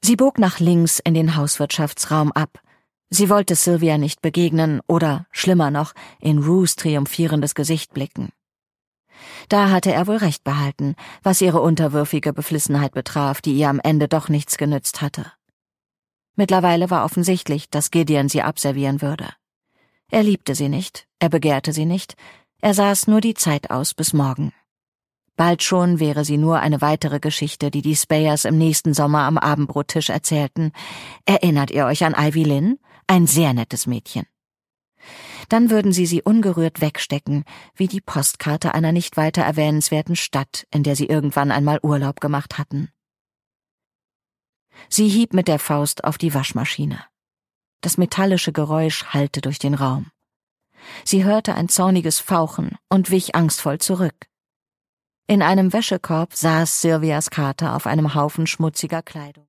Sie bog nach links in den Hauswirtschaftsraum ab. Sie wollte Sylvia nicht begegnen oder, schlimmer noch, in Rues triumphierendes Gesicht blicken. Da hatte er wohl recht behalten, was ihre unterwürfige Beflissenheit betraf, die ihr am Ende doch nichts genützt hatte. Mittlerweile war offensichtlich, dass Gideon sie abservieren würde. Er liebte sie nicht, er begehrte sie nicht, er saß nur die Zeit aus bis morgen. Bald schon wäre sie nur eine weitere Geschichte, die Spayers im nächsten Sommer am Abendbrottisch erzählten. Erinnert ihr euch an Ivy Lynn? Ein sehr nettes Mädchen. Dann würden sie ungerührt wegstecken, wie die Postkarte einer nicht weiter erwähnenswerten Stadt, in der sie irgendwann einmal Urlaub gemacht hatten. Sie hieb mit der Faust auf die Waschmaschine. Das metallische Geräusch hallte durch den Raum. Sie hörte ein zorniges Fauchen und wich angstvoll zurück. In einem Wäschekorb saß Sylvias Kater auf einem Haufen schmutziger Kleidung.